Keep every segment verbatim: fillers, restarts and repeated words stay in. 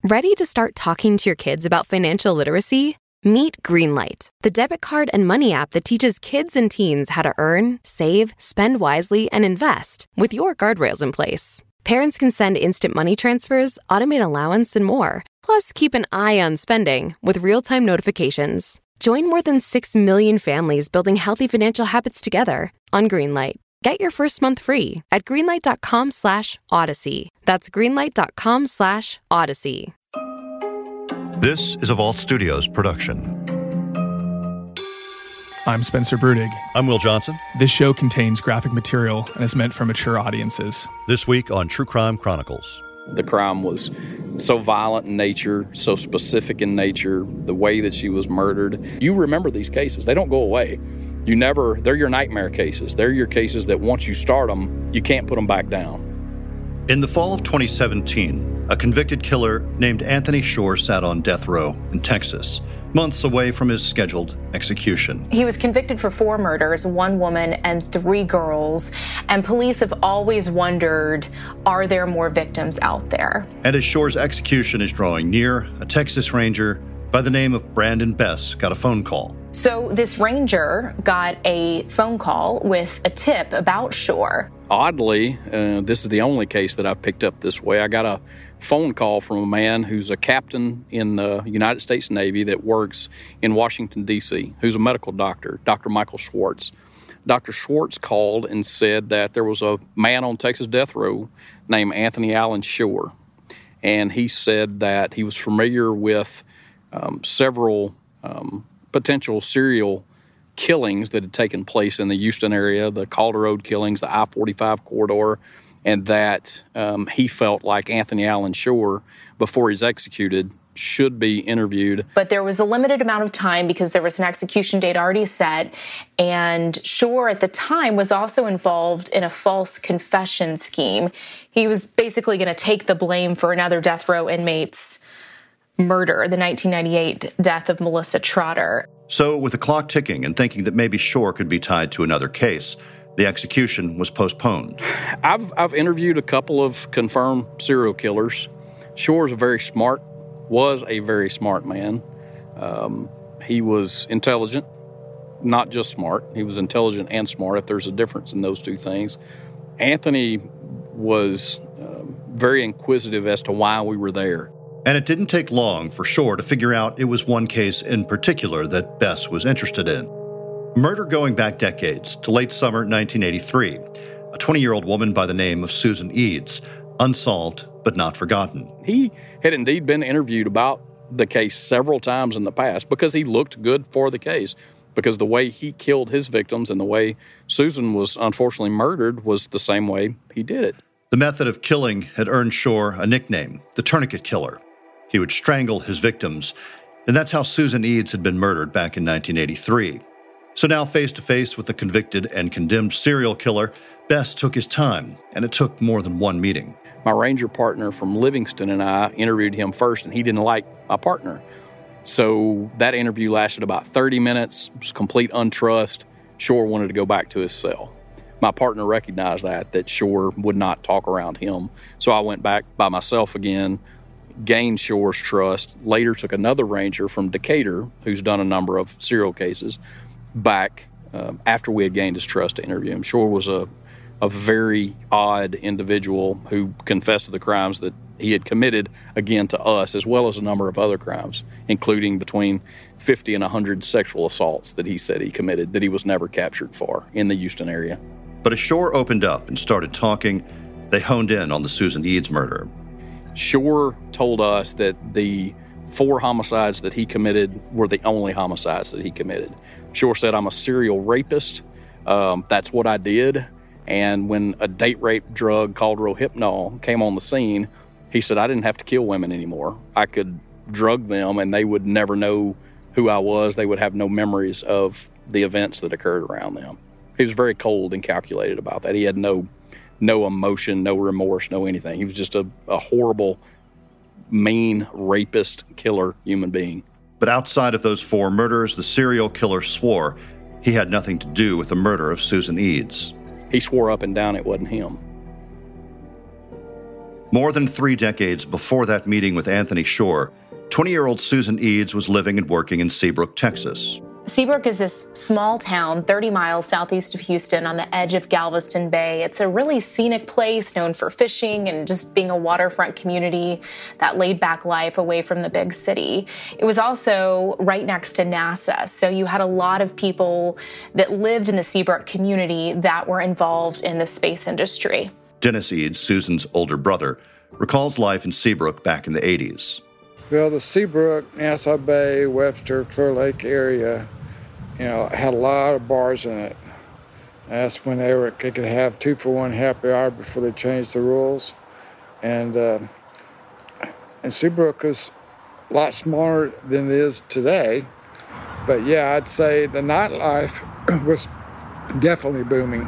Ready to start talking to your kids about financial literacy? Meet Greenlight, the debit card and money app that teaches kids and teens how to earn, save, spend wisely, and invest with your guardrails in place. Parents can send instant money transfers, automate allowance, and more. Plus, keep an eye on spending with real-time notifications. Join more than six million families building healthy financial habits together on Greenlight. Get your first month free at greenlight.com slash odyssey. That's greenlight.com slash odyssey. This is a Vault Studios production. I'm Spencer Brudig. I'm Will Johnson. This show contains graphic material and is meant for mature audiences. This week on True Crime Chronicles. The crime was so violent in nature, so specific in nature, the way that she was murdered. You remember these cases. They don't go away. You never, they're your nightmare cases. They're your cases that once you start them, you can't put them back down. In the fall of twenty seventeen, a convicted killer named Anthony Shore sat on death row in Texas, months away from his scheduled execution. He was convicted for four murders, one woman and three girls, and police have always wondered, are there more victims out there? And as Shore's execution is drawing near, a Texas Ranger by the name of Brandon Bess got a phone call. So this ranger got a phone call with a tip about Shore. Oddly, uh, this is the only case that I've picked up this way. I got a phone call from a man who's a captain in the United States Navy that works in Washington, D C, who's a medical doctor, Doctor Michael Schwartz. Doctor Schwartz called and said that there was a man on Texas death row named Anthony Allen Shore. And he said that he was familiar with um, several um, potential serial killings that had taken place in the Houston area, the Calder Road killings, the I forty-five corridor, and that um, he felt like Anthony Allen Shore, before he's executed, should be interviewed. But there was a limited amount of time because there was an execution date already set, and Shore at the time was also involved in a false confession scheme. He was basically going to take the blame for another death row inmate's murder, the nineteen ninety-eight death of Melissa Trotter. So, with the clock ticking and thinking that maybe Shore could be tied to another case, the execution was postponed. I've I've interviewed a couple of confirmed serial killers. Shore's a very smart, was a very smart man. Um, he was intelligent, not just smart. He was intelligent and smart, if there's a difference in those two things. Anthony was um, very inquisitive as to why we were there. And it didn't take long for Shore to figure out it was one case in particular that Bess was interested in. Murder going back decades to late summer nineteen eighty-three. A twenty-year-old woman by the name of Susan Eads, unsolved but not forgotten. He had indeed been interviewed about the case several times in the past because he looked good for the case, because the way he killed his victims and the way Susan was unfortunately murdered was the same way he did it. The method of killing had earned Shore a nickname, the Tourniquet Killer. He would strangle his victims, and that's how Susan Eads had been murdered back in nineteen eighty-three. So now, face-to-face with the convicted and condemned serial killer, Bess took his time, and it took more than one meeting. My ranger partner from Livingston and I interviewed him first, and he didn't like my partner. So that interview lasted about thirty minutes. It was complete untrust. Shore wanted to go back to his cell. My partner recognized that, that Shore would not talk around him. So I went back by myself again, gained Shore's trust, later took another ranger from Decatur, who's done a number of serial cases, back uh, after we had gained his trust to interview him. Shore was a, a very odd individual who confessed to the crimes that he had committed, again, to us, as well as a number of other crimes, including between fifty and one hundred sexual assaults that he said he committed that he was never captured for in the Houston area. But as Shore opened up and started talking, they honed in on the Susan Eads murder. Shore told us that the four homicides that he committed were the only homicides that he committed. Shore said, I'm a serial rapist. Um, that's what I did. And when a date rape drug called Rohypnol came on the scene, he said, I didn't have to kill women anymore. I could drug them and they would never know who I was. They would have no memories of the events that occurred around them. He was very cold and calculated about that. He had no no emotion, no remorse, no anything. He was just a, a horrible, mean, rapist, killer human being. But outside of those four murders, the serial killer swore he had nothing to do with the murder of Susan Eads. He swore up and down it wasn't him. More than three decades before that meeting with Anthony Shore, twenty-year-old Susan Eads was living and working in Seabrook, Texas. Seabrook is this small town thirty miles southeast of Houston on the edge of Galveston Bay. It's a really scenic place known for fishing and just being a waterfront community, that laid-back life away from the big city. It was also right next to NASA, so you had a lot of people that lived in the Seabrook community that were involved in the space industry. Dennis Eads, Susan's older brother, recalls life in Seabrook back in the eighties. Well, the Seabrook, Nassau Bay, Webster, Clear Lake area, you know, had a lot of bars in it. That's when they were, they could have two for one happy hour before they changed the rules. And, uh, and Seabrook is a lot smaller than it is today. But yeah, I'd say the nightlife was definitely booming.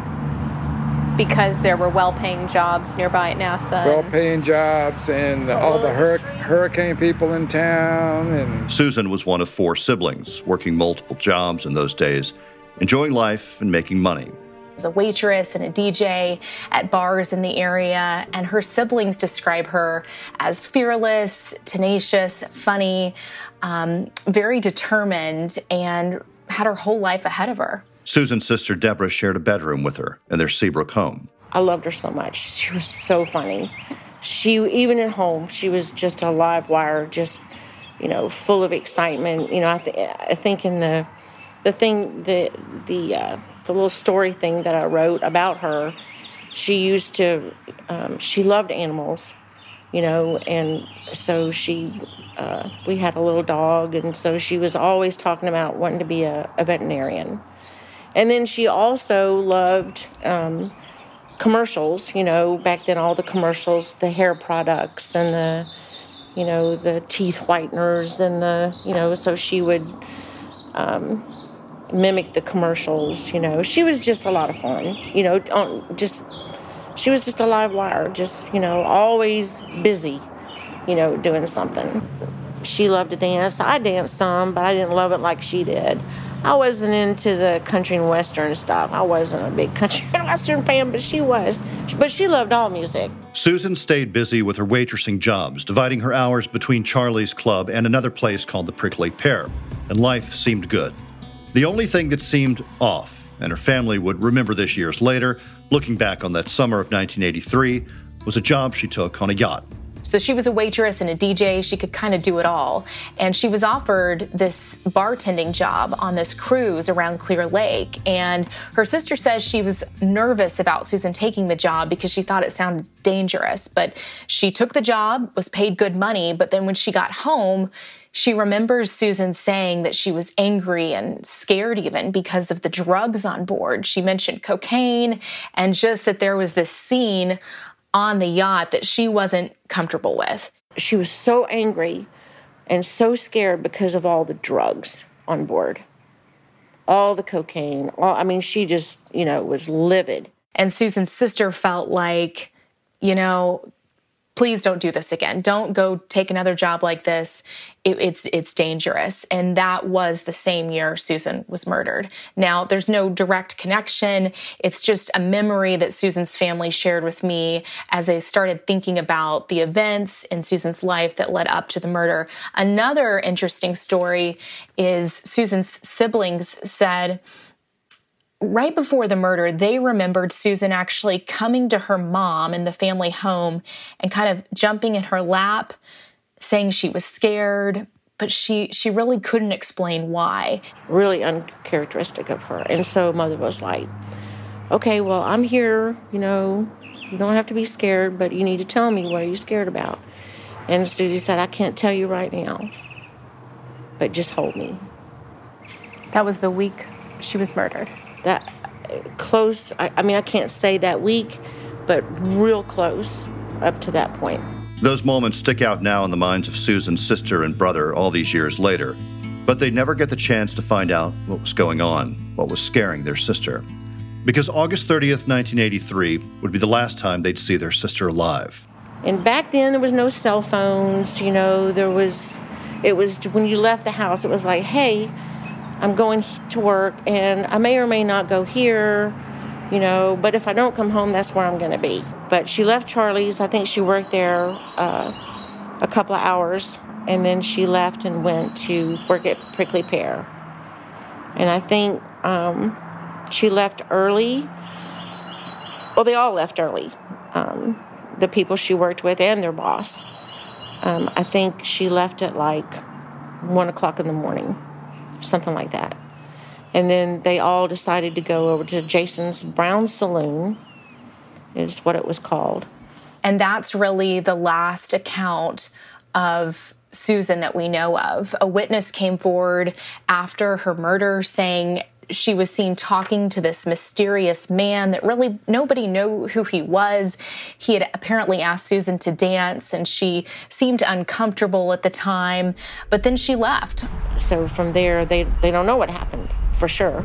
Because there were well-paying jobs nearby at NASA. Well-paying jobs and all the hur- hurricane people in town. And Susan was one of four siblings, working multiple jobs in those days, enjoying life and making money. As a waitress and a D J at bars in the area, and her siblings describe her as fearless, tenacious, funny, um, very determined, and had her whole life ahead of her. Susan's sister Deborah shared a bedroom with her in their Seabrook home. I loved her so much. She was so funny. She, even at home, she was just a live wire, just, you know, full of excitement. You know, I, th- I think in the the thing, the the uh, the little story thing that I wrote about her, she used to, um, she loved animals, you know, and so she, uh, we had a little dog, and so she was always talking about wanting to be a, a veterinarian. And then she also loved um, commercials, you know, back then all the commercials, the hair products and the, you know, the teeth whiteners and the, you know, so she would um, mimic the commercials, you know. She was just a lot of fun, you know, on just, she was just a live wire, just, you know, always busy, you know, doing something. She loved to dance. I danced some, but I didn't love it like she did. I wasn't into the country and western stuff. I wasn't a big country and western fan, but she was. But she loved all music. Susan stayed busy with her waitressing jobs, dividing her hours between Charlie's Club and another place called the Prickly Pear, and life seemed good. The only thing that seemed off, and her family would remember this years later, looking back on that summer of nineteen eighty-three, was a job she took on a yacht. So she was a waitress and a D J. She could kind of do it all. And she was offered this bartending job on this cruise around Clear Lake. And her sister says she was nervous about Susan taking the job because she thought it sounded dangerous. But she took the job, was paid good money. But then when she got home, she remembers Susan saying that she was angry and scared even because of the drugs on board. She mentioned cocaine and just that there was this scene on the yacht that she wasn't comfortable with. She was so angry and so scared because of all the drugs on board. All the cocaine. All, I mean, she just, you know, was livid. And Susan's sister felt like, you know, please don't do this again. Don't go take another job like this. It, it's it's dangerous. And that was the same year Susan was murdered. Now, there's no direct connection. It's just a memory that Susan's family shared with me as they started thinking about the events in Susan's life that led up to the murder. Another interesting story is Susan's siblings said, right before the murder, they remembered Susan actually coming to her mom in the family home and kind of jumping in her lap, saying she was scared, but she, she really couldn't explain why. Really uncharacteristic of her. And so Mother was like, okay, well, I'm here, you know, you don't have to be scared, but you need to tell me, what are you scared about? And Susie said, I can't tell you right now, but just hold me. That was the week she was murdered. That close, I, I mean, I can't say that week, but real close up to that point. Those moments stick out now in the minds of Susan's sister and brother all these years later, but they never get the chance to find out what was going on, what was scaring their sister. Because August thirtieth, nineteen eighty-three would be the last time they'd see their sister alive. And back then, there was no cell phones, you know, there was, it was, when you left the house, it was like, hey, I'm going to work, and I may or may not go here, you know, but if I don't come home, that's where I'm going to be. But she left Charlie's. I think she worked there uh, a couple of hours, and then she left and went to work at Prickly Pear. And I think um, she left early. Well, they all left early, um, the people she worked with and their boss. Um, I think she left at like one o'clock in the morning, something like that. And then they all decided to go over to Jason's Brown Saloon, is what it was called. And that's really the last account of Susan that we know of. A witness came forward after her murder saying she was seen talking to this mysterious man that really nobody knew who he was. He had apparently asked Susan to dance, and she seemed uncomfortable at the time, but then she left. So from there, they, they don't know what happened, for sure.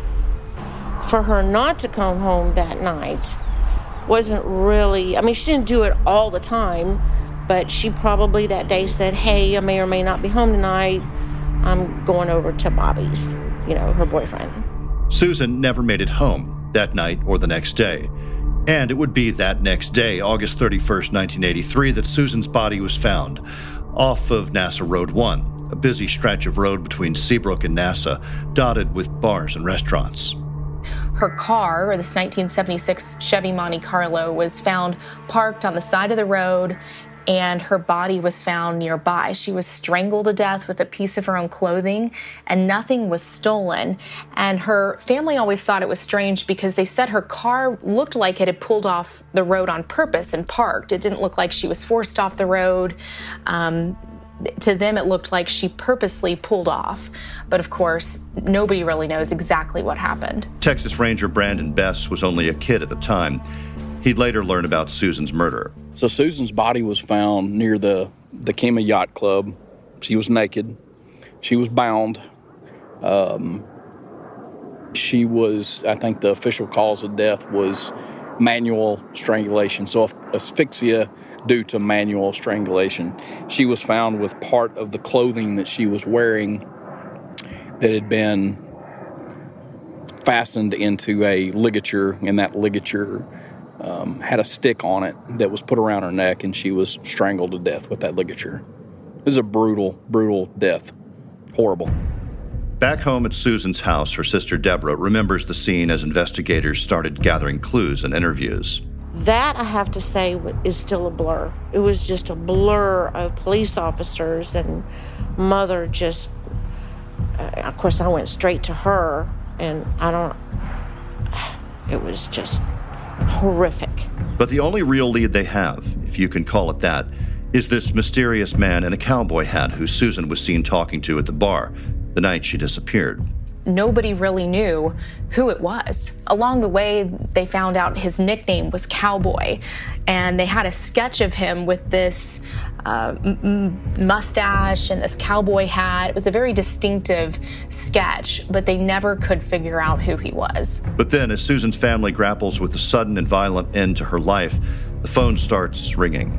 For her not to come home that night wasn't really, I mean, she didn't do it all the time, but she probably that day said, hey, I may or may not be home tonight. I'm going over to Bobby's, you know, her boyfriend. Susan never made it home that night or the next day. And it would be that next day, August thirty-first, nineteen eighty-three, that Susan's body was found off of NASA Road one, a busy stretch of road between Seabrook and NASA, dotted with bars and restaurants. Her car, or this nineteen seventy-six Chevy Monte Carlo, was found parked on the side of the road, and her body was found nearby. She was strangled to death with a piece of her own clothing, and nothing was stolen. And her family always thought it was strange because they said her car looked like it had pulled off the road on purpose and parked. It didn't look like she was forced off the road. Um, to them, it looked like she purposely pulled off. But of course, nobody really knows exactly what happened. Texas Ranger Brandon Bess was only a kid at the time. He'd later learn about Susan's murder. So Susan's body was found near the, the Kemah Yacht Club. She was naked. She was bound. Um, she was, I think the official cause of death was manual strangulation. So asphyxia due to manual strangulation. She was found with part of the clothing that she was wearing that had been fastened into a ligature, and that ligature um, had a stick on it that was put around her neck, and she was strangled to death with that ligature. It was a brutal, brutal death. Horrible. Back home at Susan's house, her sister Deborah remembers the scene as investigators started gathering clues and interviews. That, I have to say, is still a blur. It was just a blur of police officers and mother just, uh, of course, I went straight to her, and I don't, it was just horrific. But the only real lead they have, if you can call it that, is this mysterious man in a cowboy hat who Susan was seen talking to at the bar the night she disappeared. Nobody really knew who it was. Along the way, they found out his nickname was Cowboy, and they had a sketch of him with this uh, m- mustache and this cowboy hat. It was a very distinctive sketch, but they never could figure out who he was. But then, as Susan's family grapples with the sudden and violent end to her life, the phone starts ringing.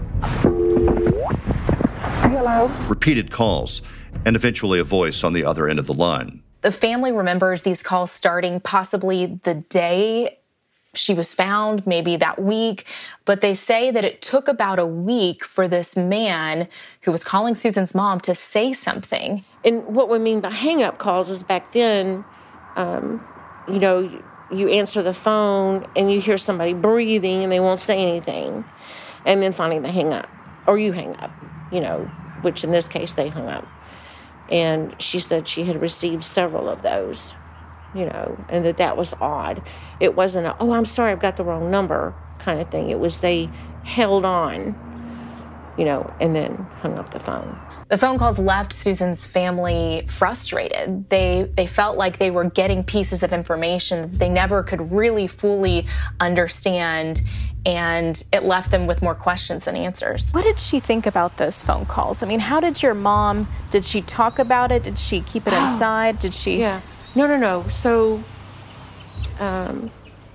Hello? Repeated calls, and eventually a voice on the other end of the line. The family remembers these calls starting possibly the day she was found, maybe that week, but they say that it took about a week for this man who was calling Susan's mom to say something. And what we mean by hang-up calls is back then, um, you know, you, you answer the phone and you hear somebody breathing and they won't say anything, and then finally they hang up, or you hang up, you know, which in this case they hung up. And she said she had received several of those, you know, and that that was odd. It wasn't a, oh, I'm sorry, I've got the wrong number kind of thing. It was they held on, you know, and then hung up the phone. The phone calls left Susan's family frustrated. They they felt like they were getting pieces of information that they never could really fully understand, and it left them with more questions than answers. What did she think about those phone calls? I mean, how did your mom, did she talk about it? Did she keep it inside? Did she? Yeah. No, no, no. So um,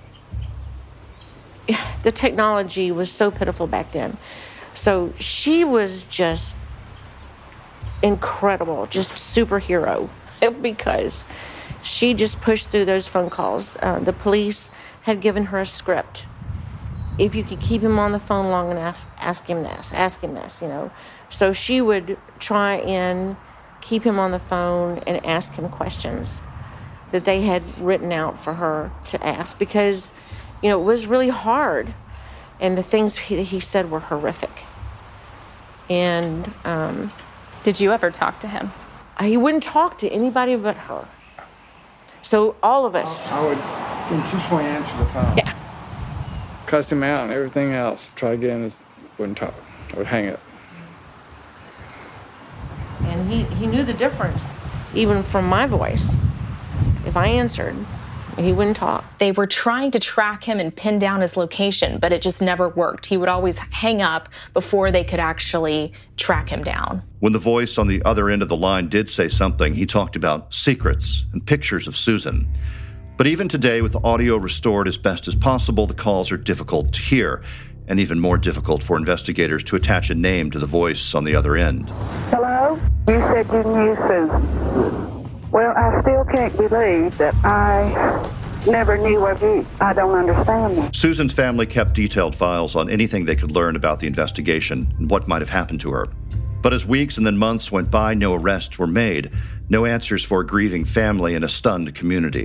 the technology was so pitiful back then. So she was just incredible, just superhero, because she just pushed through those phone calls. Uh, the police had given her a script, if you could keep him on the phone long enough, ask him this, ask him this, you know. So she would try and keep him on the phone and ask him questions that they had written out for her to ask because, you know, it was really hard. And the things he, he said were horrific. And um, did you ever talk to him? He wouldn't talk to anybody but her. So all of us. I would intentionally answer the phone. Yeah. Cuss him out and everything else. Try to get him, wouldn't talk. I would hang up. And he, he knew the difference, even from my voice. If I answered, he wouldn't talk. They were trying to track him and pin down his location, but it just never worked. He would always hang up before they could actually track him down. When the voice on the other end of the line did say something, he talked about secrets and pictures of Susan. But even today, with the audio restored as best as possible, the calls are difficult to hear, and even more difficult for investigators to attach a name to the voice on the other end. Hello? You said you knew Susan. Well, I still can't believe that I never knew of you. I don't understand that. Susan's family kept detailed files on anything they could learn about the investigation and what might have happened to her. But as weeks and then months went by, no arrests were made, no answers for a grieving family and a stunned community.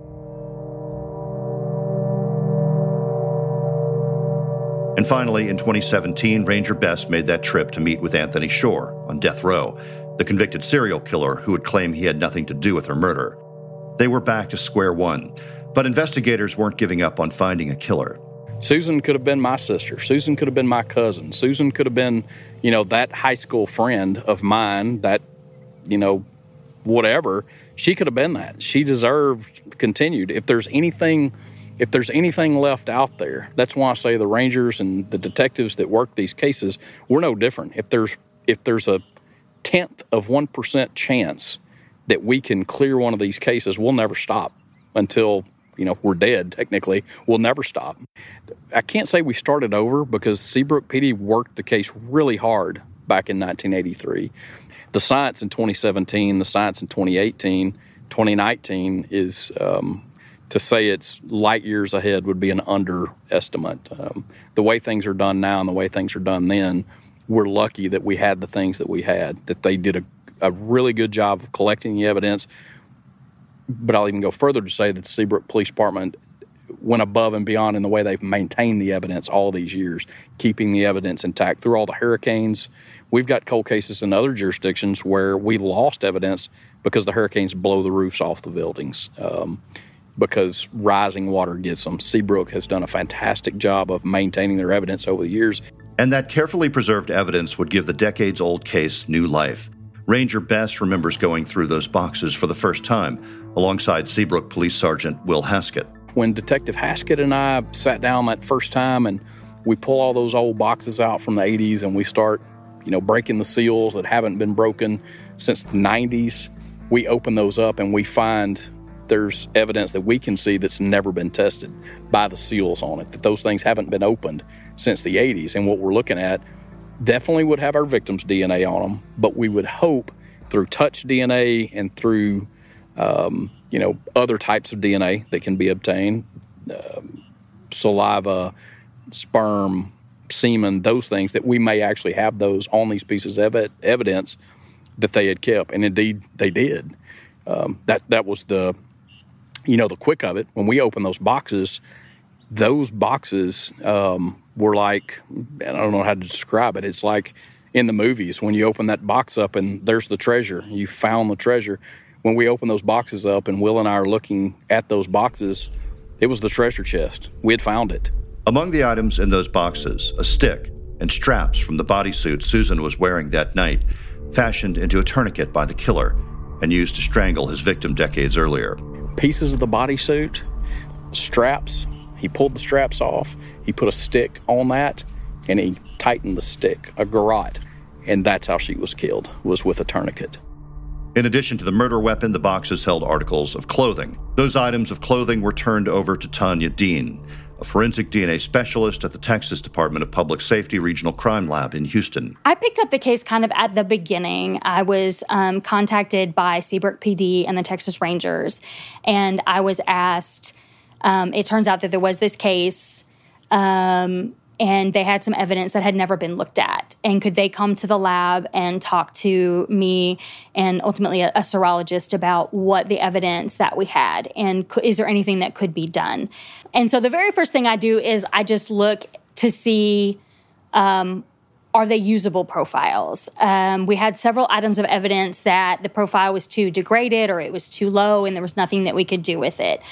And finally, in twenty seventeen, Ranger Bess made that trip to meet with Anthony Shore on death row, the convicted serial killer who would claim he had nothing to do with her murder. They were back to square one, but investigators weren't giving up on finding a killer. Susan could have been my sister. Susan could have been my cousin. Susan could have been, you know, that high school friend of mine, that, you know, whatever. She could have been that. She deserved continued. If there's anything... If there's anything left out there, that's why I say the Rangers and the detectives that work these cases, we're no different. If there's if there's a tenth of one percent chance that we can clear one of these cases, we'll never stop until, you know, we're dead, technically. We'll never stop. I can't say we started over because Seabrook P D worked the case really hard back in nineteen eighty-three. The science in twenty seventeen, the science in twenty eighteen, twenty nineteen is... Um, To say it's light years ahead would be an underestimate. Um, the way things are done now and the way things are done then, we're lucky that we had the things that we had, that they did a, a really good job of collecting the evidence. But I'll even go further to say that the Seabrook Police Department went above and beyond in the way they've maintained the evidence all these years, keeping the evidence intact through all the hurricanes. We've got cold cases in other jurisdictions where we lost evidence because the hurricanes blow the roofs off the buildings. Um, because rising water gets them. Seabrook has done a fantastic job of maintaining their evidence over the years. And that carefully preserved evidence would give the decades-old case new life. Ranger Bess remembers going through those boxes for the first time, alongside Seabrook Police Sergeant Will Haskett. When Detective Haskett and I sat down that first time and we pull all those old boxes out from the eighties and we start, you know, breaking the seals that haven't been broken since the nineties, we open those up and we find there's evidence that we can see that's never been tested by the seals on it, that those things haven't been opened since the eighties. And what we're looking at definitely would have our victims' D N A on them, but we would hope through touch D N A and through, um, you know, other types of D N A that can be obtained, uh, saliva, sperm, semen, those things, that we may actually have those on these pieces of ev- evidence that they had kept. And indeed, they did. Um, that, that was the... You know, the quick of it, when we open those boxes, those boxes um, were like, I don't know how to describe it. It's like in the movies when you open that box up and there's the treasure. You found the treasure. When we open those boxes up and Will and I are looking at those boxes, it was the treasure chest. We had found it. Among the items in those boxes, a stick and straps from the bodysuit Susan was wearing that night, fashioned into a tourniquet by the killer and used to strangle his victim decades earlier. Pieces of the bodysuit, straps. He pulled the straps off. He put a stick on that, and he tightened the stick, a garrote, and that's how she was killed, was with a tourniquet. In addition to the murder weapon, the boxes held articles of clothing. Those items of clothing were turned over to Tanya Dean, a forensic D N A specialist at the Texas Department of Public Safety Regional Crime Lab in Houston. I picked up the case kind of at the beginning. I was um, contacted by Seabrook P D and the Texas Rangers, and I was asked, um, it turns out that there was this case Um, and they had some evidence that had never been looked at. And could they come to the lab and talk to me and ultimately a, a serologist about what the evidence that we had, and co- is there anything that could be done? And so the very first thing I do is I just look to see, um, are they usable profiles? Um, we had several items of evidence that the profile was too degraded or it was too low and there was nothing that we could do with it.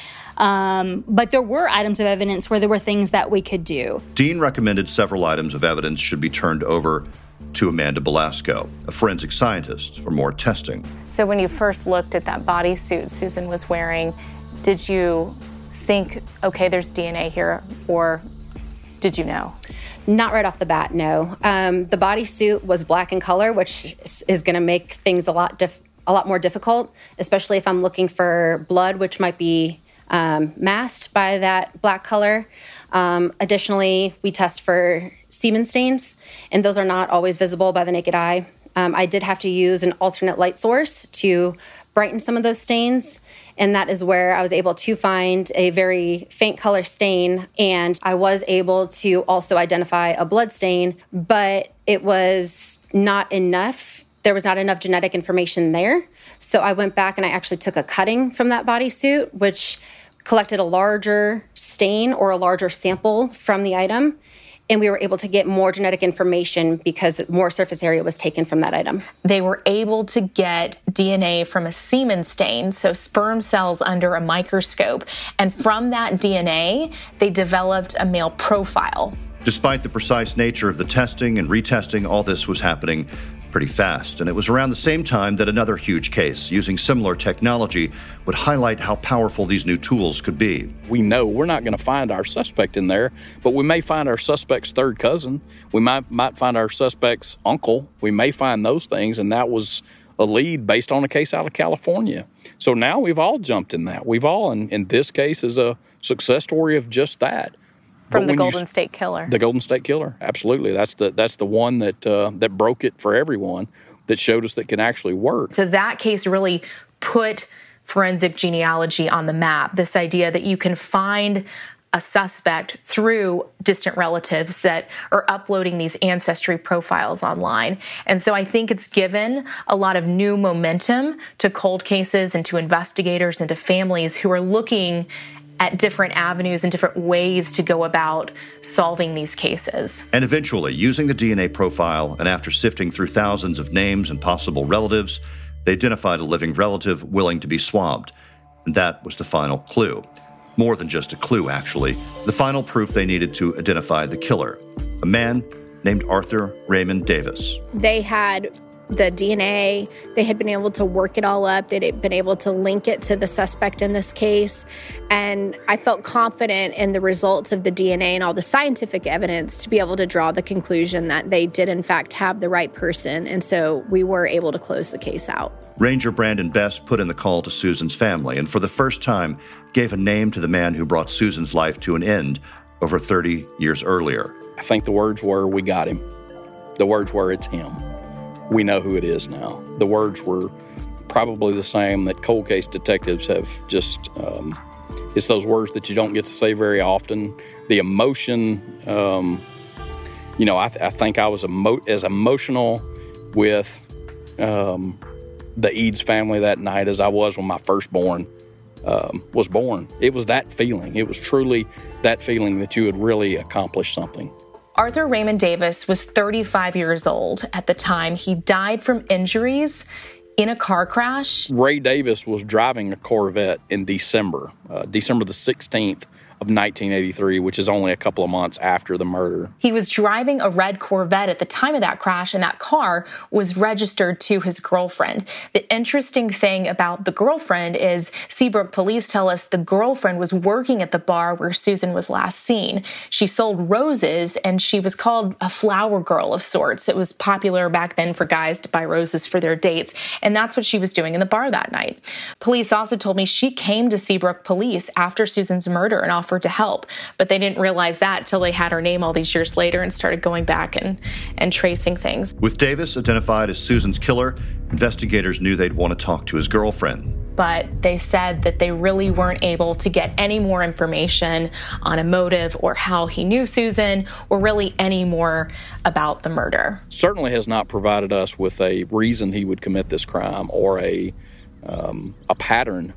Um, but there were items of evidence where there were things that we could do. Dean recommended several items of evidence should be turned over to Amanda Belasco, a forensic scientist, for more testing. So when you first looked at that bodysuit Susan was wearing, did you think, okay, there's D N A here, or did you know? Not right off the bat, no. Um, the bodysuit was black in color, which is going to make things a lot dif- a lot more difficult, especially if I'm looking for blood, which might be um, masked by that black color. Um, additionally, we test for semen stains, and those are not always visible by the naked eye. Um, I did have to use an alternate light source to brighten some of those stains, and that is where I was able to find a very faint color stain, and I was able to also identify a blood stain, but it was not enough. There was not enough genetic information there, so I went back and I actually took a cutting from that bodysuit, which collected a larger stain or a larger sample from the item, and we were able to get more genetic information because more surface area was taken from that item. They were able to get D N A from a semen stain, so sperm cells under a microscope. And from that D N A, they developed a male profile. Despite the precise nature of the testing and retesting, all this was happening pretty fast. And it was around the same time that another huge case using similar technology would highlight how powerful these new tools could be. We know we're not going to find our suspect in there, but we may find our suspect's third cousin. We might might find our suspect's uncle. We may find those things, and that was a lead based on a case out of California. So now we've all jumped in that. We've all, in, in this case, is a success story of just that. From the Golden State Killer. The Golden State Killer, absolutely. That's the that's the one that uh, that broke it for everyone, that showed us that can actually work. So that case really put forensic genealogy on the map, this idea that you can find a suspect through distant relatives that are uploading these ancestry profiles online. And so I think it's given a lot of new momentum to cold cases and to investigators and to families who are looking at different avenues and different ways to go about solving these cases. And eventually, using the D N A profile, and after sifting through thousands of names and possible relatives, they identified a living relative willing to be swabbed. And that was the final clue. More than just a clue, actually. The final proof they needed to identify the killer, a man named Arthur Raymond Davis. They had the D N A, they had been able to work it all up, they'd been able to link it to the suspect in this case, and I felt confident in the results of the D N A and all the scientific evidence to be able to draw the conclusion that they did in fact have the right person, and so we were able to close the case out. Ranger Brandon Best put in the call to Susan's family, and for the first time gave a name to the man who brought Susan's life to an end over thirty years earlier. I think the words were, we got him. The words were, it's him. We know who it is now. The words were probably the same that cold case detectives have just, um, it's those words that you don't get to say very often. The emotion, um, you know, I, th- I think I was emo- as emotional with um, the Eads family that night as I was when my firstborn um, was born. It was that feeling. It was truly that feeling that you had really accomplished something. Arthur Raymond Davis was thirty-five years old at the time. He died from injuries in a car crash. Ray Davis was driving a Corvette in December, uh, December the sixteenth of nineteen eighty-three, which is only a couple of months after the murder. He was driving a red Corvette at the time of that crash, and that car was registered to his girlfriend. The interesting thing about the girlfriend is Seabrook police tell us the girlfriend was working at the bar where Susan was last seen. She sold roses, and she was called a flower girl of sorts. It was popular back then for guys to buy roses for their dates, and that's what she was doing in the bar that night. Police also told me she came to Seabrook police after Susan's murder and offered to help, but they didn't realize that till they had her name all these years later and started going back and, and tracing things. With Davis identified as Susan's killer, investigators knew they'd want to talk to his girlfriend. but they said that they really weren't able to get any more information on a motive or how he knew Susan or really any more about the murder. Certainly has not provided us with a reason he would commit this crime or a um, a pattern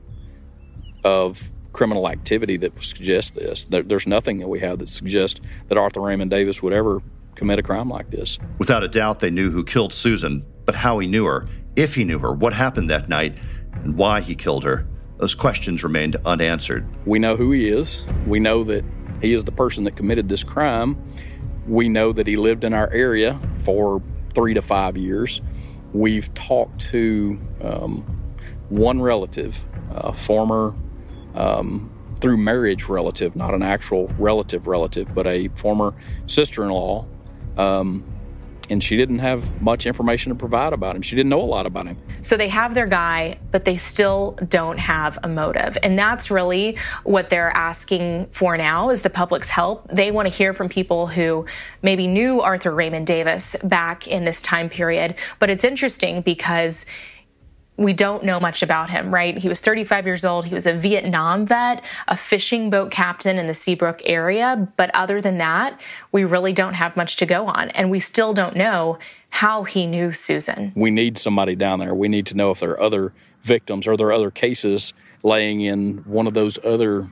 of criminal activity that suggests this. There, there's nothing that we have that suggests that Arthur Raymond Davis would ever commit a crime like this. Without a doubt, they knew who killed Susan, but how he knew her, if he knew her, what happened that night, and why he killed her, those questions remained unanswered. We know who he is. We know that he is the person that committed this crime. We know that he lived in our area for three to five years. We've talked to um, one relative, a former, um, through marriage relative, not an actual relative relative, but a former sister-in-law, um, and she didn't have much information to provide about him. She didn't know a lot about him. So they have their guy, but they still don't have a motive. And that's really what they're asking for now is the public's help. They want to hear from people who maybe knew Arthur Raymond Davis back in this time period. But it's interesting because we don't know much about him, right? He was thirty-five years old. He was a Vietnam vet, a fishing boat captain in the Seabrook area. But other than that, we really don't have much to go on. And we still don't know how he knew Susan. We need somebody down there. We need to know if there are other victims or there are other cases laying in one of those other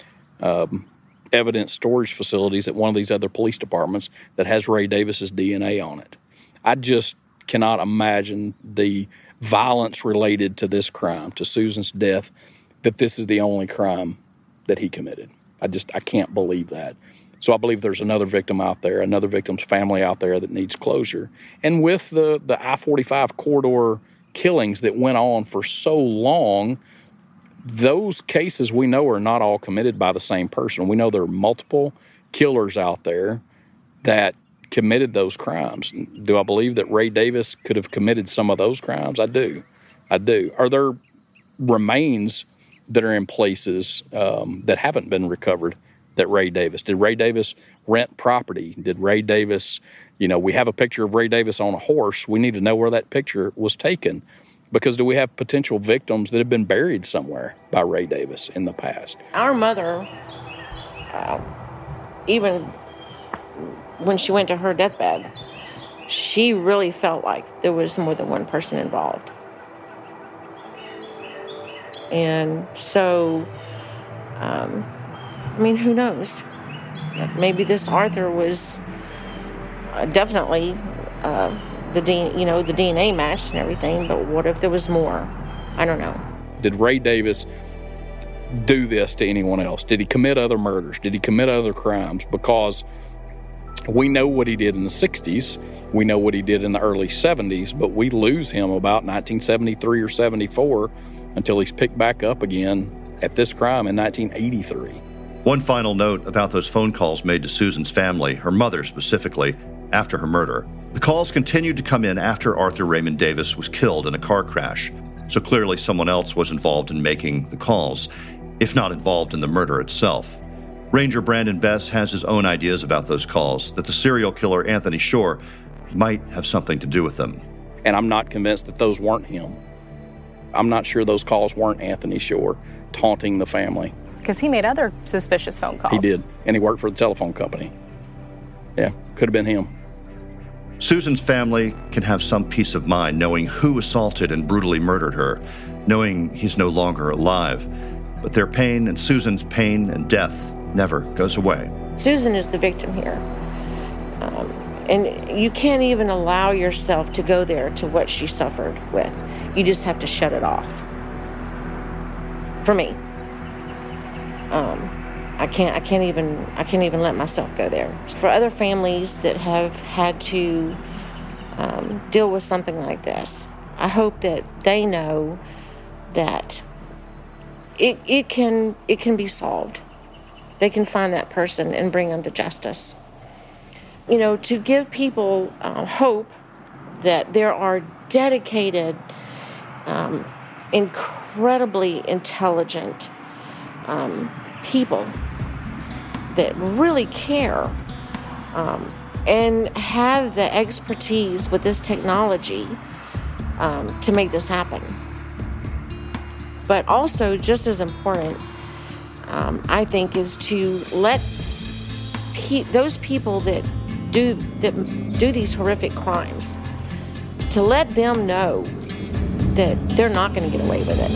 um, evidence storage facilities at one of these other police departments that has Ray Davis's D N A on it. I just cannot imagine the violence related to this crime, to Susan's death, that this is the only crime that he committed. I just, I can't believe that. So I believe there's another victim out there, another victim's family out there that needs closure. And with the, the I forty-five corridor killings that went on for so long, those cases we know are not all committed by the same person. We know there are multiple killers out there that committed those crimes. Do I believe that Ray Davis could have committed some of those crimes? I do. I do. Are there remains that are in places um, that haven't been recovered that Ray Davis? Did Ray Davis rent property? Did Ray Davis, you know, we have a picture of Ray Davis on a horse. We need to know where that picture was taken. Because do we have potential victims that have been buried somewhere by Ray Davis in the past? Our mother, uh, even when she went to her deathbed, she really felt like there was more than one person involved. And so, um, I mean, who knows? Maybe this Arthur was uh, definitely uh, the D, you know, the D N A matched and everything. But what if there was more? I don't know. Did Ray Davis do this to anyone else? Did he commit other murders? Did he commit other crimes? Because we know what he did in the sixties. We know what he did in the early seventies, but we lose him about nineteen seventy-three or seventy-four until he's picked back up again at this crime in nineteen eighty-three. One final note about those phone calls made to Susan's family, her mother specifically, after her murder. The calls continued to come in after Arthur Raymond Davis was killed in a car crash. So clearly someone else was involved in making the calls, if not involved in the murder itself. Ranger Brandon Bess has his own ideas about those calls, that the serial killer Anthony Shore might have something to do with them. And I'm not convinced that those weren't him. I'm not sure those calls weren't Anthony Shore taunting the family. Because he made other suspicious phone calls. He did, and he worked for the telephone company. Yeah, could have been him. Susan's family can have some peace of mind knowing who assaulted and brutally murdered her, knowing he's no longer alive. But their pain and Susan's pain and death never goes away. Susan is the victim here. Um, and you can't even allow yourself to go there to what she suffered with. You just have to shut it off. For me. Um, I can't I can't even I can't even let myself go there. For other families that have had to um, deal with something like this, I hope that they know that it it can it can be solved. They can find that person and bring them to justice. You know, to give people uh, hope that there are dedicated, um, incredibly intelligent um, people that really care um, and have the expertise with this technology um, to make this happen. But also, just as important, um, I think, is to let pe- those people that do that do these horrific crimes, to let them know that they're not going to get away with it.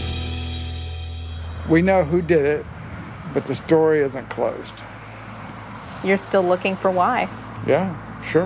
We know who did it, but the story isn't closed. You're still looking for why? Yeah, sure.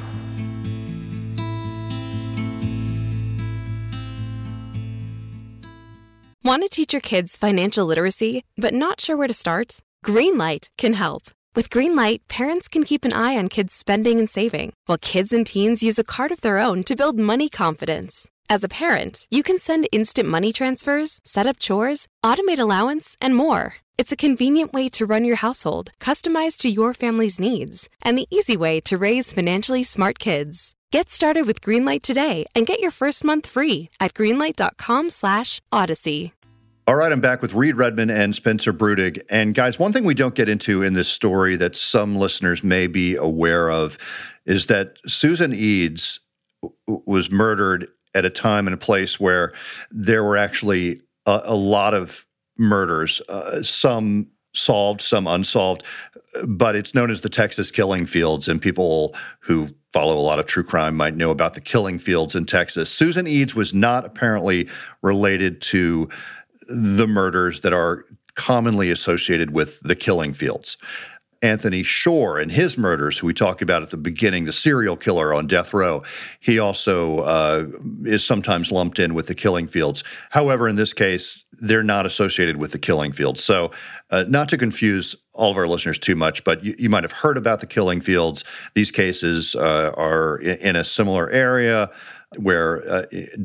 Want to teach your kids financial literacy, but not sure where to start? Greenlight can help. With Greenlight, parents can keep an eye on kids' spending and saving, while kids and teens use a card of their own to build money confidence. As a parent, you can send instant money transfers, set up chores, automate allowance, and more. It's a convenient way to run your household, customized to your family's needs, and the easy way to raise financially smart kids. Get started with Greenlight today and get your first month free at greenlight.com slash odyssey. All right, I'm back with Reed Redman and Spencer Brudig. And guys, one thing we don't get into in this story that some listeners may be aware of is that Susan Eads w- was murdered at a time and a place where there were actually a, a lot of murders, uh, some solved, some unsolved, but it's known as the Texas Killing Fields, and people who follow a lot of true crime might know about the killing fields in Texas. Susan Eads was not apparently related to the murders that are commonly associated with the killing fields. Anthony Shore and his murders, who we talked about at the beginning, the serial killer on death row, he also uh, is sometimes lumped in with the killing fields. However, in this case, they're not associated with the killing fields. So uh, not to confuse all of our listeners too much, but you, you might have heard about the killing fields. These cases uh, are in, in a similar area where uh,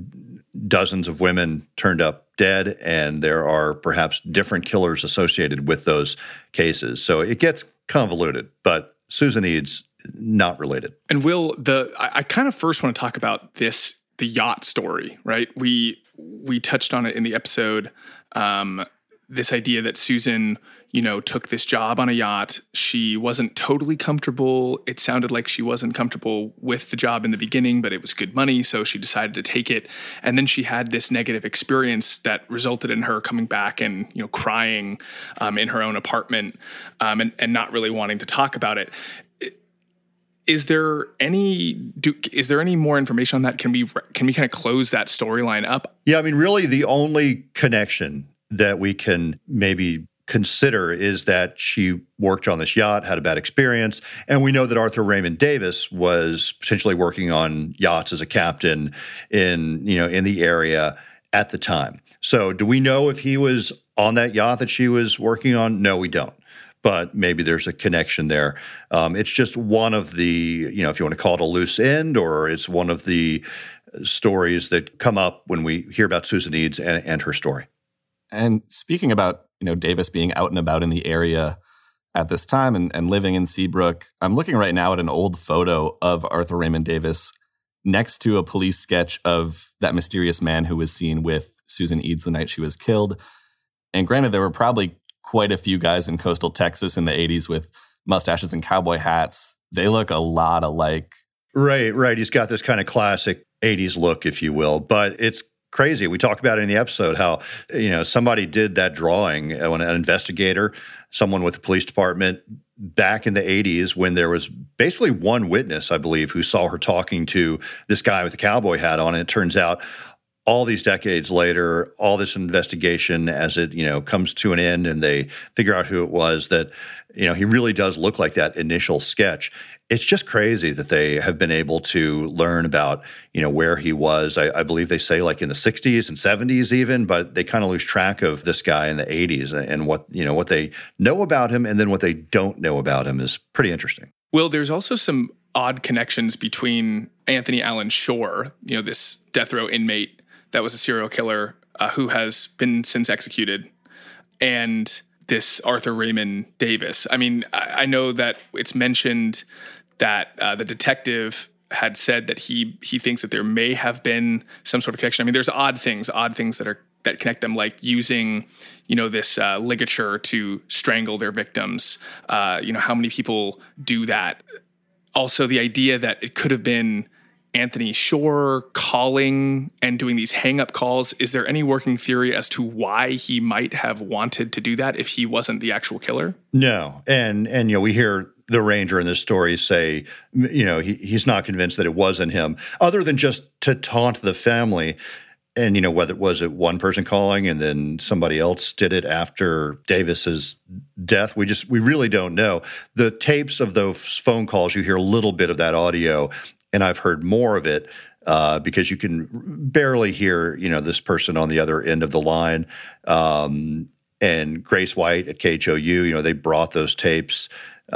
dozens of women turned up dead, and there are perhaps different killers associated with those cases. So it gets convoluted, but Susan Eads, not related. And Will, the I, I kind of first want to talk about this, the yacht story, right? We we touched on it in the episode, um, this idea that Susan, you know, took this job on a yacht. She wasn't totally comfortable. It sounded like she wasn't comfortable with the job in the beginning, but it was good money, so she decided to take it. And then she had this negative experience that resulted in her coming back and, you know, crying um, in her own apartment um, and, and not really wanting to talk about it. Is there any do, is there any more information on that? Can we can we kind of close that storyline up? Yeah, I mean, really, the only connection that we can maybe consider is that she worked on this yacht, had a bad experience, and we know that Arthur Raymond Davis was potentially working on yachts as a captain in, you know, in the area at the time. So do we know if he was on that yacht that she was working on? No, we don't. But maybe there's a connection there. Um, it's just one of the, you know, if you want to call it a loose end, or it's one of the stories that come up when we hear about Susan Eads and, and her story. And speaking about, you know, Davis being out and about in the area at this time and, and living in Seabrook, I'm looking right now at an old photo of Arthur Raymond Davis next to a police sketch of that mysterious man who was seen with Susan Eads the night she was killed. And granted, there were probably quite a few guys in coastal Texas in the eighties with mustaches and cowboy hats. They look a lot alike. Right, right. He's got this kind of classic eighties look, if you will, but it's crazy. We talk about it in the episode how, you know, somebody did that drawing, when an investigator, someone with the police department back in the eighties, when there was basically one witness, I believe, who saw her talking to this guy with the cowboy hat on. And it turns out all these decades later, all this investigation, as it, you know, comes to an end and they figure out who it was, that, you know, he really does look like that initial sketch. It's just crazy that they have been able to learn about, you know, where he was. I, I believe they say like in the sixties and seventies even, but they kind of lose track of this guy in the eighties and what, you know, what they know about him and then what they don't know about him is pretty interesting. Will, there's also some odd connections between Anthony Allen Shore, you know, this death row inmate that was a serial killer uh, who has been since executed, and this Arthur Raymond Davis. I mean, I, I know that it's mentioned that uh, the detective had said that he he thinks that there may have been some sort of connection. I mean, there's odd things, odd things that are that connect them, like using, you know, this uh, ligature to strangle their victims. Uh, you know, how many people do that? Also, the idea that it could have been Anthony Shore calling and doing these hang-up calls. Is there any working theory as to why he might have wanted to do that if he wasn't the actual killer? No. And, and you know, we hear the ranger in this story say, you know, he, he's not convinced that it wasn't him, other than just to taunt the family. And, you know, whether it was it one person calling and then somebody else did it after Davis's death, we just, we really don't know. The tapes of those phone calls, you hear a little bit of that audio, and I've heard more of it uh, because you can barely hear, you know, this person on the other end of the line. Um, and Grace White at K H O U, you know, they brought those tapes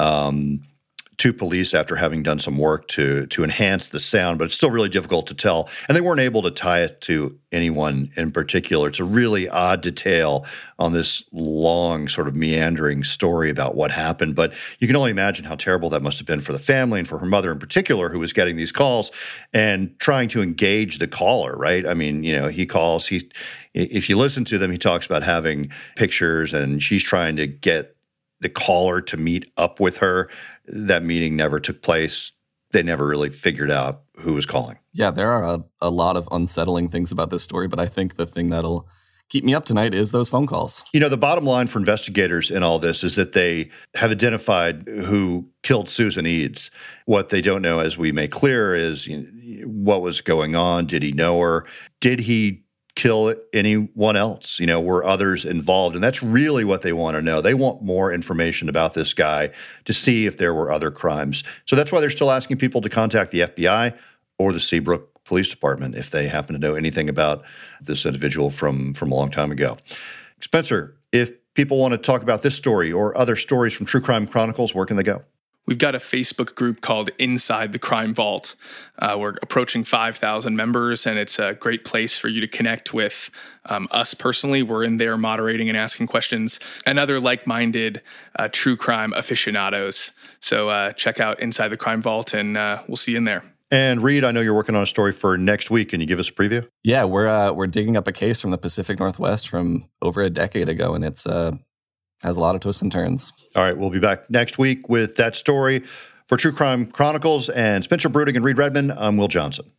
um to police after having done some work to to enhance the sound, but it's still really difficult to tell. And they weren't able to tie it to anyone in particular. It's a really odd detail on this long, sort of meandering story about what happened. But you can only imagine how terrible that must have been for the family and for her mother in particular, who was getting these calls and trying to engage the caller, right? I mean, you know, he calls, he if you listen to them, he talks about having pictures, and she's trying to get the caller to meet up with her. That meeting never took place. They never really figured out who was calling. Yeah, there are a, a lot of unsettling things about this story, but I think the thing that'll keep me up tonight is those phone calls. You know, the bottom line for investigators in all this is that they have identified who killed Susan Eads. What they don't know, as we make clear, is you know, what was going on. Did he know her? Did he kill anyone else? You know, were others involved? And that's really what they want to know. They want more information about this guy to see if there were other crimes. So that's why they're still asking people to contact the F B I or the Seabrook Police Department if they happen to know anything about this individual from, from a long time ago. Spencer, if people want to talk about this story or other stories from True Crime Chronicles, where can they go? We've got a Facebook group called Inside the Crime Vault. Uh, we're approaching five thousand members, and it's a great place for you to connect with um, us personally. We're in there moderating and asking questions, and other like-minded uh, true crime aficionados. So uh, check out Inside the Crime Vault, and uh, we'll see you in there. And Reed, I know you're working on a story for next week. Can you give us a preview? Yeah, we're uh, we're digging up a case from the Pacific Northwest from over a decade ago, and it's uh, has a lot of twists and turns. All right, we'll be back next week with that story. For True Crime Chronicles and Spencer Brudig and Reed Redman, I'm Will Johnson.